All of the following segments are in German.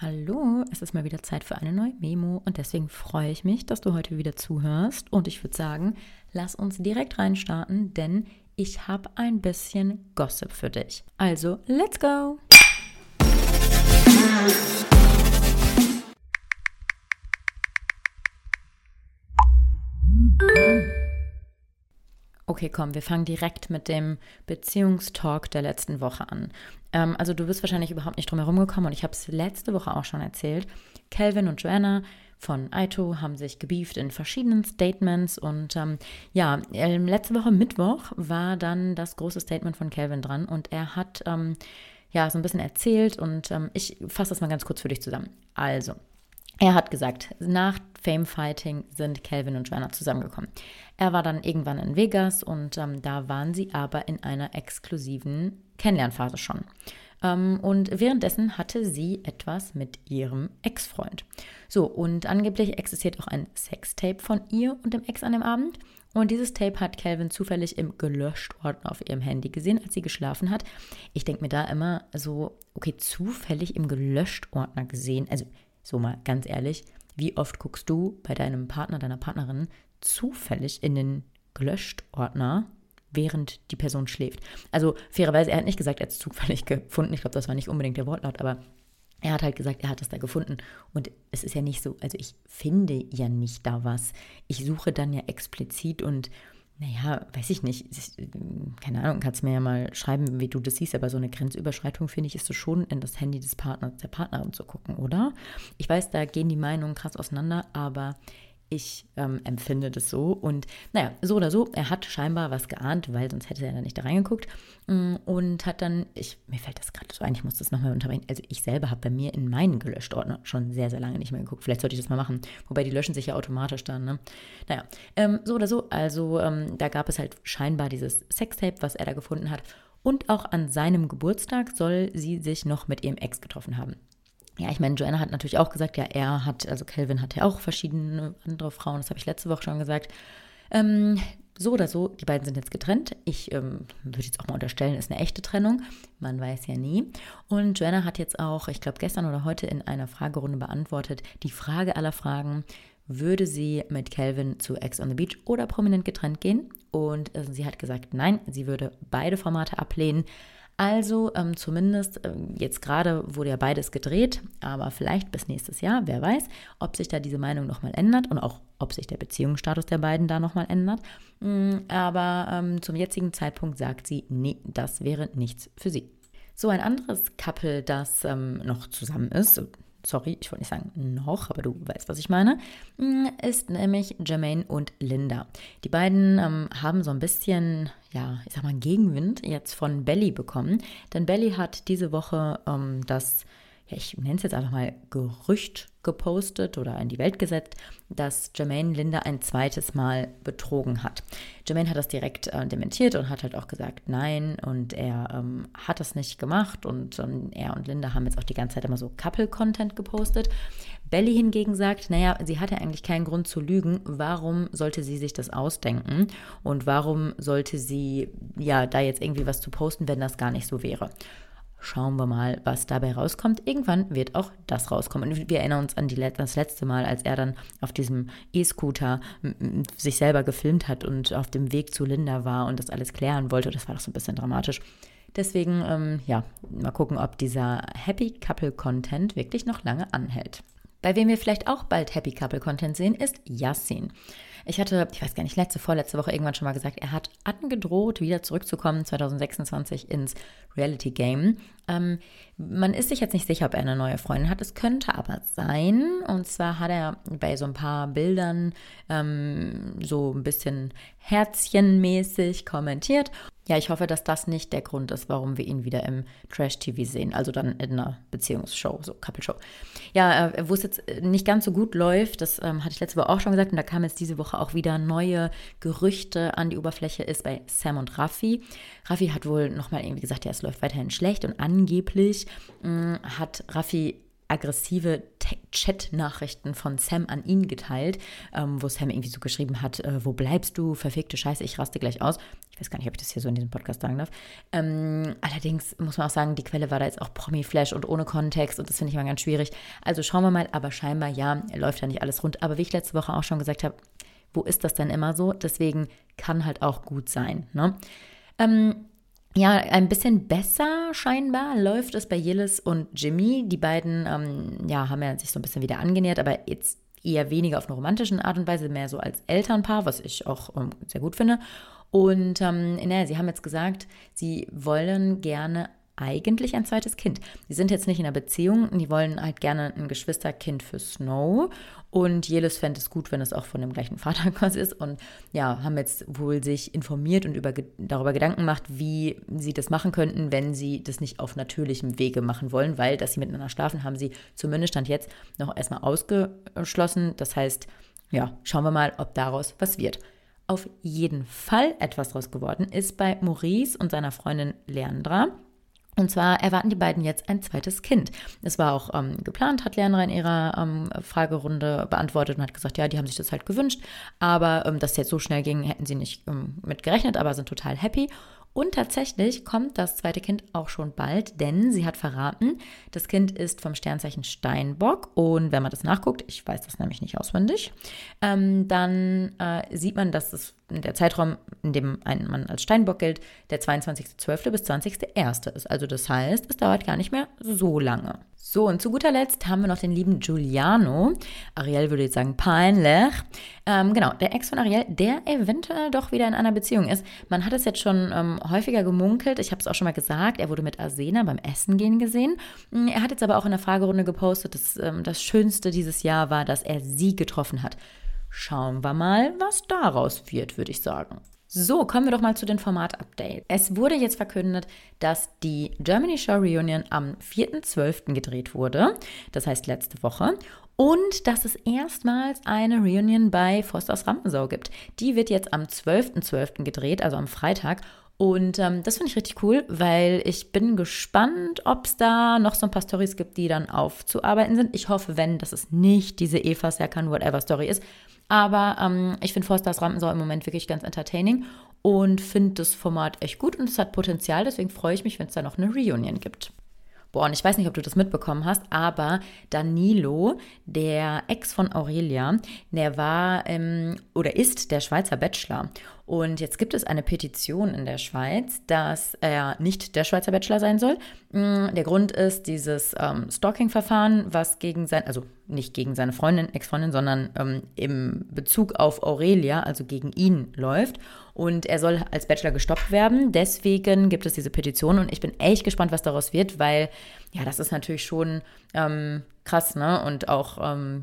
Hallo, es ist mal wieder Zeit für eine neue Memo und deswegen freue ich mich, dass du heute wieder zuhörst und ich würde sagen, lass uns direkt reinstarten, denn ich habe ein bisschen Gossip für dich. Also, let's go! Okay, komm, wir fangen direkt mit dem Beziehungstalk der letzten Woche an. Also du bist wahrscheinlich überhaupt nicht drum herum gekommen und ich habe es letzte Woche auch schon erzählt. Calvin und Joanna von Aito haben sich gebieft in verschiedenen Statements und letzte Woche Mittwoch war dann das große Statement von Calvin dran und er hat so ein bisschen erzählt und ich fasse das mal ganz kurz für dich zusammen. Also, er hat gesagt, nach Famefighting sind Calvin und Joanna zusammengekommen. Er war dann irgendwann in Vegas und da waren sie aber in einer exklusiven Kennenlernphase schon. Und währenddessen hatte sie etwas mit ihrem Ex-Freund. So, und angeblich existiert auch ein Sextape von ihr und dem Ex an dem Abend. Und dieses Tape hat Calvin zufällig im Gelöscht-Ordner auf ihrem Handy gesehen, als sie geschlafen hat. Ich denke mir da immer so, okay, zufällig im Gelöscht-Ordner gesehen, also so mal ganz ehrlich, wie oft guckst du bei deinem Partner, deiner Partnerin zufällig in den Gelöscht-Ordner, während die Person schläft? Also fairerweise, er hat nicht gesagt, er hat es zufällig gefunden. Ich glaube, das war nicht unbedingt der Wortlaut, aber er hat halt gesagt, er hat es da gefunden. Und es ist ja nicht so, also ich finde ja nicht da was. Ich suche dann ja explizit und naja, weiß ich nicht, keine Ahnung, kannst mir ja mal schreiben, wie du das siehst, aber so eine Grenzüberschreitung, finde ich, ist es schon, in das Handy des Partners, der Partnerin zu gucken, oder? Ich weiß, da gehen die Meinungen krass auseinander, aber ich empfinde das so und naja, so oder so, er hat scheinbar was geahnt, weil sonst hätte er da nicht da reingeguckt und hat dann, mir fällt das gerade so ein, ich muss das nochmal unterbrechen, also ich selber habe bei mir in meinen Gelöscht-Ordner schon sehr, sehr lange nicht mehr geguckt, vielleicht sollte ich das mal machen, wobei die löschen sich ja automatisch dann, ne? Naja, so oder so, also da gab es halt scheinbar dieses Sextape, was er da gefunden hat und auch an seinem Geburtstag soll sie sich noch mit ihrem Ex getroffen haben. Ja, ich meine, Joanna hat natürlich auch gesagt, ja, also Calvin hat ja auch verschiedene andere Frauen, das habe ich letzte Woche schon gesagt. So oder so, die beiden sind jetzt getrennt. Ich würde jetzt auch mal unterstellen, ist eine echte Trennung. Man weiß ja nie. Und Joanna hat jetzt auch, ich glaube gestern oder heute in einer Fragerunde beantwortet, die Frage aller Fragen, würde sie mit Calvin zu Ex on the Beach oder prominent getrennt gehen? Und sie hat gesagt, nein, sie würde beide Formate ablehnen. Also zumindest jetzt gerade wurde ja beides gedreht, aber vielleicht bis nächstes Jahr, wer weiß, ob sich da diese Meinung nochmal ändert und auch ob sich der Beziehungsstatus der beiden da nochmal ändert. Aber zum jetzigen Zeitpunkt sagt sie, nee, das wäre nichts für sie. So ein anderes Couple, das noch zusammen ist, sorry, ich wollte nicht sagen noch, aber du weißt, was ich meine, ist nämlich Jermaine und Linda. Die beiden haben so ein bisschen, ich sag mal, Gegenwind jetzt von Belly bekommen, denn Belly hat diese Woche ich nenne es jetzt einfach mal Gerücht gepostet oder in die Welt gesetzt, dass Jermaine Linda ein zweites Mal betrogen hat. Jermaine hat das direkt dementiert und hat halt auch gesagt, nein, und er hat das nicht gemacht und er und Linda haben jetzt auch die ganze Zeit immer so Couple-Content gepostet. Belly hingegen sagt, naja, sie hatte eigentlich keinen Grund zu lügen, warum sollte sie sich das ausdenken und warum sollte sie da jetzt irgendwie was zu posten, wenn das gar nicht so wäre. Schauen wir mal, was dabei rauskommt. Irgendwann wird auch das rauskommen. Und wir erinnern uns an das letzte Mal, als er dann auf diesem E-Scooter sich selber gefilmt hat und auf dem Weg zu Linda war und das alles klären wollte. Das war doch so ein bisschen dramatisch. Deswegen, mal gucken, ob dieser Happy Couple Content wirklich noch lange anhält. Bei wem wir vielleicht auch bald Happy Couple Content sehen, ist Yassin. Ich weiß gar nicht, vorletzte Woche irgendwann schon mal gesagt, er hat angedroht, wieder zurückzukommen 2026 ins Reality Game. Man ist sich jetzt nicht sicher, ob er eine neue Freundin hat. Es könnte aber sein. Und zwar hat er bei so ein paar Bildern so ein bisschen herzchenmäßig kommentiert. Ja, ich hoffe, dass das nicht der Grund ist, warum wir ihn wieder im Trash-TV sehen, also dann in einer Beziehungsshow, so Couple-Show. Ja, wo es jetzt nicht ganz so gut läuft, das hatte ich letzte Woche auch schon gesagt und da kamen jetzt diese Woche auch wieder neue Gerüchte an die Oberfläche, ist bei Sam und Raffi. Raffi hat wohl nochmal irgendwie gesagt, ja, es läuft weiterhin schlecht und angeblich hat Raffi aggressive Chat-Nachrichten von Sam an ihn geteilt, wo Sam irgendwie so geschrieben hat, wo bleibst du, verfickte Scheiße, ich raste gleich aus. Ich weiß gar nicht, ob ich das hier so in diesem Podcast sagen darf. Allerdings muss man auch sagen, die Quelle war da jetzt auch Promi-Flash und ohne Kontext und das finde ich mal ganz schwierig. Also schauen wir mal, aber scheinbar ja, läuft ja nicht alles rund. Aber wie ich letzte Woche auch schon gesagt habe, wo ist das denn immer so? Deswegen kann halt auch gut sein, ne? Ja, ein bisschen besser scheinbar läuft es bei Yildiz und Jimmy. Die beiden haben ja sich so ein bisschen wieder angenähert, aber jetzt eher weniger auf eine romantische Art und Weise, mehr so als Elternpaar, was ich auch sehr gut finde. Und sie haben jetzt gesagt, sie wollen gerne eigentlich ein zweites Kind. Die sind jetzt nicht in einer Beziehung, die wollen halt gerne ein Geschwisterkind für Snow und Yildiz fände es gut, wenn es auch von dem gleichen Vater quasi ist und ja, haben jetzt wohl sich informiert und darüber Gedanken gemacht, wie sie das machen könnten, wenn sie das nicht auf natürlichem Wege machen wollen, weil, dass sie miteinander schlafen, haben sie zumindest Stand jetzt noch erstmal ausgeschlossen. Das heißt, ja, schauen wir mal, ob daraus was wird. Auf jeden Fall etwas draus geworden ist bei Maurice und seiner Freundin Leandra. Und zwar erwarten die beiden jetzt ein zweites Kind. Es war auch geplant, hat Leandra in ihrer Fragerunde beantwortet und hat gesagt, ja, die haben sich das halt gewünscht. Aber dass es jetzt so schnell ging, hätten sie nicht mit gerechnet, aber sind total happy. Und tatsächlich kommt das zweite Kind auch schon bald, denn sie hat verraten, das Kind ist vom Sternzeichen Steinbock. Und wenn man das nachguckt, ich weiß das nämlich nicht auswendig, dann sieht man, dass es der Zeitraum, in dem ein Mann als Steinbock gilt, der 22.12. bis 20.01. ist. Also das heißt, es dauert gar nicht mehr so lange. So, und zu guter Letzt haben wir noch den lieben Giuliano. Ariel würde jetzt sagen, peinlich. Genau, der Ex von Ariel, der eventuell doch wieder in einer Beziehung ist. Man hat es jetzt schon häufiger gemunkelt. Ich habe es auch schon mal gesagt, er wurde mit Arsena beim Essen gehen gesehen. Er hat jetzt aber auch in der Fragerunde gepostet, dass das Schönste dieses Jahr war, dass er sie getroffen hat. Schauen wir mal, was daraus wird, würde ich sagen. So, kommen wir doch mal zu den Format-Updates. Es wurde jetzt verkündet, dass die Germany Show Reunion am 4.12. gedreht wurde, das heißt letzte Woche, und dass es erstmals eine Reunion bei Fosters Rampensau gibt. Die wird jetzt am 12.12. gedreht, also am Freitag. Und das finde ich richtig cool, weil ich bin gespannt, ob es da noch so ein paar Storys gibt, die dann aufzuarbeiten sind. Ich hoffe, dass es nicht diese Eva Serkan Whatever Story ist. Aber ich finde Fosters Rampensau im Moment wirklich ganz entertaining und finde das Format echt gut und es hat Potenzial. Deswegen freue ich mich, wenn es da noch eine Reunion gibt. Boah, und ich weiß nicht, ob du das mitbekommen hast, aber Danilo, der Ex von Aurelia, der war oder ist der Schweizer Bachelor. Und jetzt gibt es eine Petition in der Schweiz, dass er nicht der Schweizer Bachelor sein soll. Der Grund ist dieses Stalking-Verfahren, was nicht gegen seine Freundin, Ex-Freundin, sondern im Bezug auf Aurelia, also gegen ihn läuft. Und er soll als Bachelor gestoppt werden. Deswegen gibt es diese Petition und ich bin echt gespannt, was daraus wird, weil ja, das ist natürlich schon krass, ne? Und auch,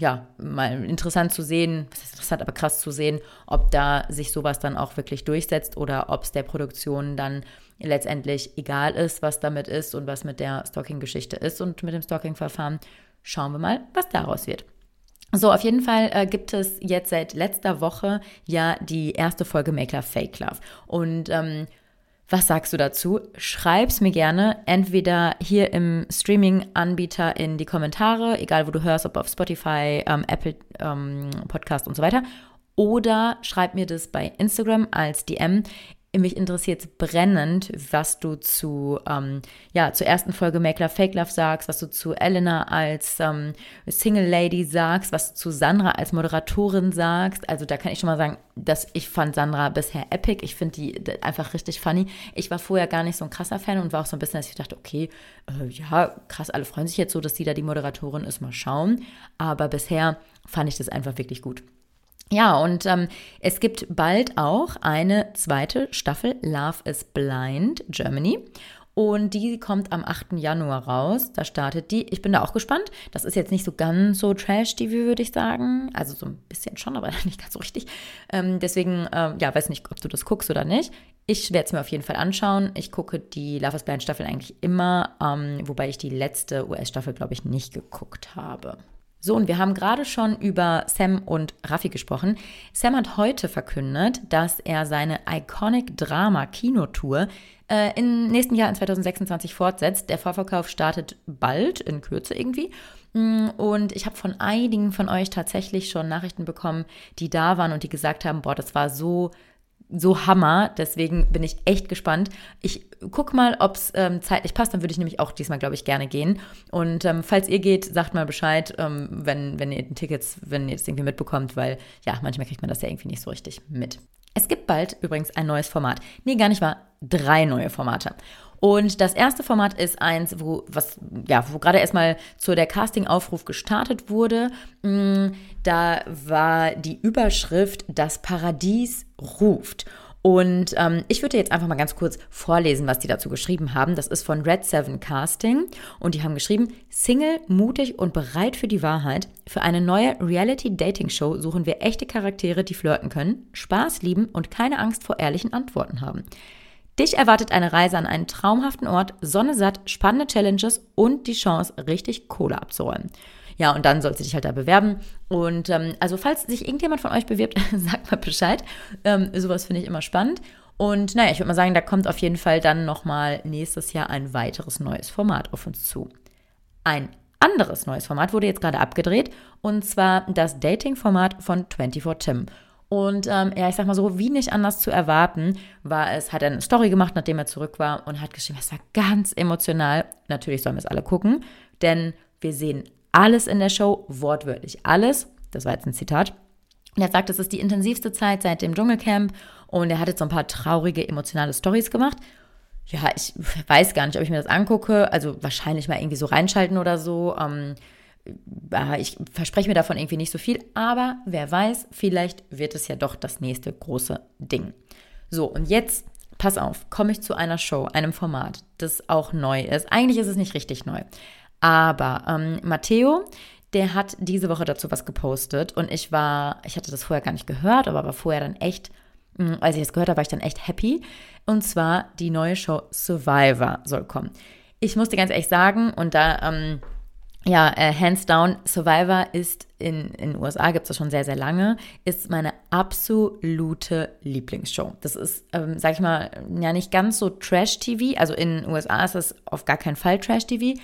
mal interessant zu sehen, was ist interessant, aber krass zu sehen, ob da sich sowas dann auch wirklich durchsetzt oder ob es der Produktion dann letztendlich egal ist, was damit ist und was mit der Stalking-Geschichte ist und mit dem Stalking-Verfahren. Schauen wir mal, was daraus wird. So, auf jeden Fall gibt es jetzt seit letzter Woche ja die erste Folge Make Love, Fake Love. Und was sagst du dazu? Schreib's mir gerne, entweder hier im Streaming-Anbieter in die Kommentare, egal wo du hörst, ob auf Spotify, Apple Podcast und so weiter, oder schreib mir das bei Instagram als DM. Mich interessiert es brennend, was du zur ersten Folge Make Love, Fake Love sagst, was du zu Elena als Single Lady sagst, was du zu Sandra als Moderatorin sagst. Also da kann ich schon mal sagen, dass ich fand Sandra bisher epic. Ich finde die einfach richtig funny. Ich war vorher gar nicht so ein krasser Fan und war auch so ein bisschen, dass ich dachte, okay, krass, alle freuen sich jetzt so, dass sie da die Moderatorin ist, mal schauen. Aber bisher fand ich das einfach wirklich gut. Ja, und es gibt bald auch eine zweite Staffel Love is Blind Germany und die kommt am 8. Januar raus, da startet die. Ich bin da auch gespannt, das ist jetzt nicht so ganz so Trash-TV, würde ich sagen, also so ein bisschen schon, aber nicht ganz so richtig. Deswegen, weiß nicht, ob du das guckst oder nicht. Ich werde es mir auf jeden Fall anschauen. Ich gucke die Love is Blind Staffel eigentlich immer, wobei ich die letzte US-Staffel, glaube ich, nicht geguckt habe. So, und wir haben gerade schon über Sam und Raffi gesprochen. Sam hat heute verkündet, dass er seine Iconic Drama Kinotour im nächsten Jahr in 2026 fortsetzt. Der Vorverkauf startet bald, in Kürze irgendwie. Und ich habe von einigen von euch tatsächlich schon Nachrichten bekommen, die da waren und die gesagt haben, boah, das war so Hammer, deswegen bin ich echt gespannt. Ich gucke mal, ob es zeitlich passt, dann würde ich nämlich auch diesmal, glaube ich, gerne gehen. Und falls ihr geht, sagt mal Bescheid, wenn ihr Tickets, wenn ihr es irgendwie mitbekommt, weil ja, manchmal kriegt man das ja irgendwie nicht so richtig mit. Es gibt bald übrigens ein neues Format. Nee, gar nicht wahr, 3 neue Formate. Und das erste Format ist eins, wo gerade erstmal der Casting-Aufruf gestartet wurde. Da war die Überschrift „Das Paradies ruft". Und ich würde jetzt einfach mal ganz kurz vorlesen, was die dazu geschrieben haben. Das ist von Red 7 Casting und die haben geschrieben: Single, mutig und bereit für die Wahrheit. Für eine neue Reality-Dating-Show suchen wir echte Charaktere, die flirten können, Spaß lieben und keine Angst vor ehrlichen Antworten haben. Dich erwartet eine Reise an einen traumhaften Ort, Sonne satt, spannende Challenges und die Chance, richtig Kohle abzuräumen. Ja, und dann sollst du dich halt da bewerben. Und also falls sich irgendjemand von euch bewirbt, sagt mal Bescheid. Sowas finde ich immer spannend. Und naja, ich würde mal sagen, da kommt auf jeden Fall dann nochmal nächstes Jahr ein weiteres neues Format auf uns zu. Ein anderes neues Format wurde jetzt gerade abgedreht, und zwar das Dating-Format von 24 Tim. Und ich sag mal so, wie nicht anders zu erwarten, hat er eine Story gemacht, nachdem er zurück war, und hat geschrieben, es war ganz emotional. Natürlich sollen wir es alle gucken, denn wir sehen alles in der Show, wortwörtlich alles. Das war jetzt ein Zitat. Und er sagt, es ist die intensivste Zeit seit dem Dschungelcamp, und er hat jetzt so ein paar traurige, emotionale Storys gemacht. Ja, ich weiß gar nicht, ob ich mir das angucke, also wahrscheinlich mal irgendwie so reinschalten oder so. Ich verspreche mir davon irgendwie nicht so viel, aber wer weiß, vielleicht wird es ja doch das nächste große Ding. So, und jetzt, pass auf, komme ich zu einer Show, einem Format, das auch neu ist. Eigentlich ist es nicht richtig neu, aber Matteo, der hat diese Woche dazu was gepostet, und ich hatte das vorher gar nicht gehört, aber war vorher dann echt, als ich das gehört habe, war ich dann echt happy. Und zwar die neue Show Survivor soll kommen. Ich musste ganz ehrlich sagen, und da hands down, Survivor ist in den USA, gibt es das schon sehr, sehr lange, ist meine absolute Lieblingsshow. Das ist, sag ich mal, ja nicht ganz so Trash-TV, also in den USA ist es auf gar keinen Fall Trash-TV.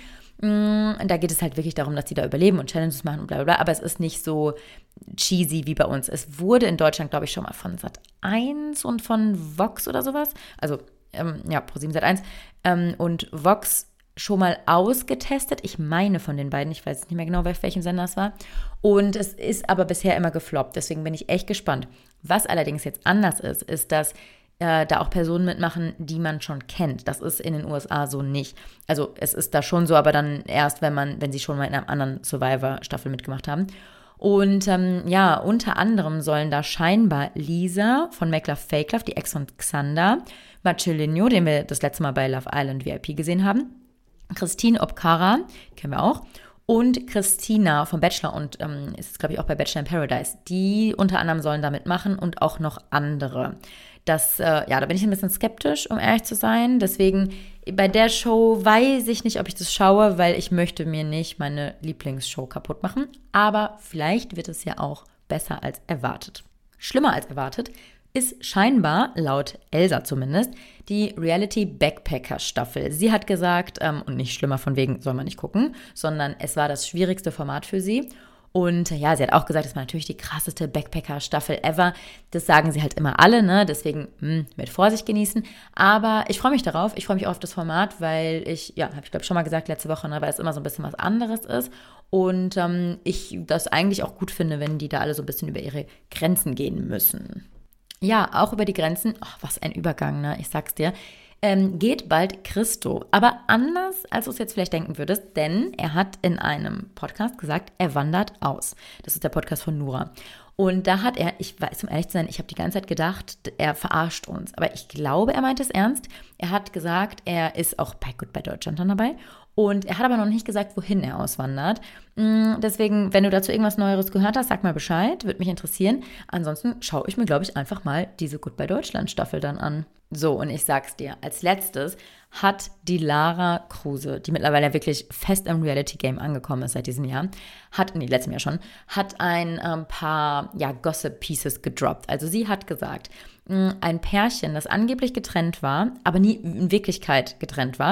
Da geht es halt wirklich darum, dass die da überleben und Challenges machen und bla bla bla, aber es ist nicht so cheesy wie bei uns. Es wurde in Deutschland, glaube ich, schon mal von Sat.1 und von Vox oder sowas, also ProSieben Sat.1 und Vox schon mal ausgetestet. Ich meine von den beiden, ich weiß nicht mehr genau, bei welchem Sender es war. Und es ist aber bisher immer gefloppt, deswegen bin ich echt gespannt. Was allerdings jetzt anders ist, dass da auch Personen mitmachen, die man schon kennt. Das ist in den USA so nicht. Also es ist da schon so, aber dann erst, wenn sie schon mal in einer anderen Survivor-Staffel mitgemacht haben. Und unter anderem sollen da scheinbar Lisa von Make Love Fake Love, die Ex von Xander, Marcelinho, den wir das letzte Mal bei Love Island VIP gesehen haben, Christine Obkara, kennen wir auch, und Christina vom Bachelor und ist, glaube ich, auch bei Bachelor in Paradise. Die unter anderem sollen da mitmachen und auch noch andere. Da bin ich ein bisschen skeptisch, um ehrlich zu sein. Deswegen, bei der Show weiß ich nicht, ob ich das schaue, weil ich möchte mir nicht meine Lieblingsshow kaputt machen. Aber vielleicht wird es ja auch besser als erwartet. Schlimmer als erwartet ist scheinbar, laut Elsa zumindest, die Reality Backpacker Staffel. Sie hat gesagt, und nicht schlimmer von wegen soll man nicht gucken, sondern es war das schwierigste Format für sie. Und ja, sie hat auch gesagt, es war natürlich die krasseste Backpacker-Staffel ever. Das sagen sie halt immer alle, ne? Deswegen mit Vorsicht genießen. Aber ich freue mich darauf. Ich freue mich auch auf das Format, weil habe ich glaube schon mal gesagt letzte Woche, ne, weil es immer so ein bisschen was anderes ist. Und ich das eigentlich auch gut finde, wenn die da alle so ein bisschen über ihre Grenzen gehen müssen. Ja, auch über die Grenzen, was ein Übergang, ne? Ich sag's dir, geht bald Christo. Aber anders, als du es jetzt vielleicht denken würdest, denn er hat in einem Podcast gesagt, er wandert aus. Das ist der Podcast von Nura. Und da hat er, ich weiß, um ehrlich zu sein, ich habe die ganze Zeit gedacht, er verarscht uns. Aber ich glaube, er meint es ernst. Er hat gesagt, er ist auch bei Goodbye Deutschland dann dabei. Und er hat aber noch nicht gesagt, wohin er auswandert. Deswegen, wenn du dazu irgendwas Neueres gehört hast, sag mal Bescheid, würde mich interessieren. Ansonsten schaue ich mir, glaube ich, einfach mal diese Goodbye Deutschland Staffel dann an. So, und ich sag's dir, als letztes hat die Lara Kruse, die mittlerweile wirklich fest im Reality-Game angekommen ist seit diesem Jahr, letztem Jahr schon, hat ein paar Gossip-Pieces gedroppt. Also sie hat gesagt, ein Pärchen, das angeblich getrennt war, aber nie in Wirklichkeit getrennt war,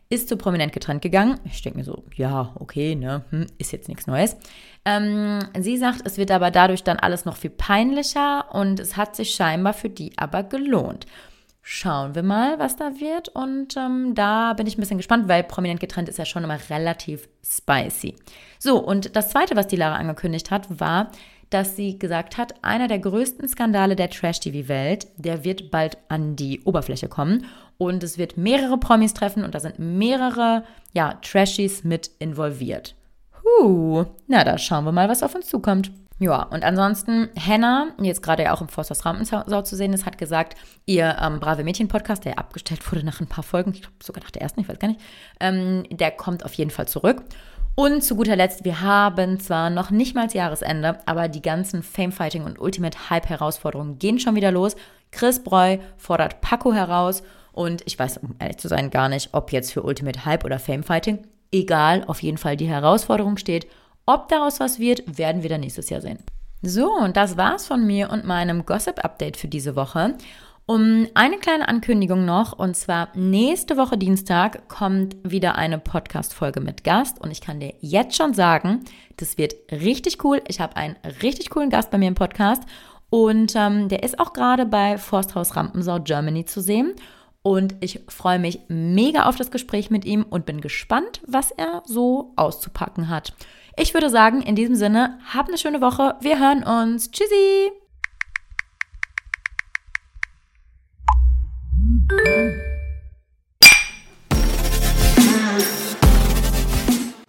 ist zu Prominent getrennt gegangen. Ich denke mir so, ja, okay, ne, ist jetzt nichts Neues. Sie sagt, es wird aber dadurch dann alles noch viel peinlicher und es hat sich scheinbar für die aber gelohnt. Schauen wir mal, was da wird. Und da bin ich ein bisschen gespannt, weil Prominent getrennt ist ja schon immer relativ spicy. So, und das Zweite, was die Lara angekündigt hat, war, dass sie gesagt hat, einer der größten Skandale der Trash-TV-Welt, der wird bald an die Oberfläche kommen. Und es wird mehrere Promis treffen und da sind mehrere, Trashies mit involviert. Na, da schauen wir mal, was auf uns zukommt. Ja, und ansonsten, Hannah, jetzt gerade ja auch im Forsthaus Rampensau zu sehen ist, hat gesagt, ihr Brave Mädchen-Podcast, der abgestellt wurde nach ein paar Folgen, ich glaube sogar nach der ersten, ich weiß gar nicht, der kommt auf jeden Fall zurück. Und zu guter Letzt, wir haben zwar noch nicht mal das Jahresende, aber die ganzen Famefighting und Ultimate Hype-Herausforderungen gehen schon wieder los. Chris Breu fordert Paco heraus und ich weiß, um ehrlich zu sein, gar nicht, ob jetzt für Ultimate Hype oder Famefighting. Egal, auf jeden Fall die Herausforderung steht. Ob daraus was wird, werden wir dann nächstes Jahr sehen. So, und das war's von mir und meinem Gossip-Update für diese Woche. Eine kleine Ankündigung noch, und zwar nächste Woche Dienstag kommt wieder eine Podcast-Folge mit Gast und ich kann dir jetzt schon sagen, das wird richtig cool. Ich habe einen richtig coolen Gast bei mir im Podcast und der ist auch gerade bei Forsthaus Rampensau Germany zu sehen. Und ich freue mich mega auf das Gespräch mit ihm und bin gespannt, was er so auszupacken hat. Ich würde sagen, in diesem Sinne, hab eine schöne Woche. Wir hören uns. Tschüssi!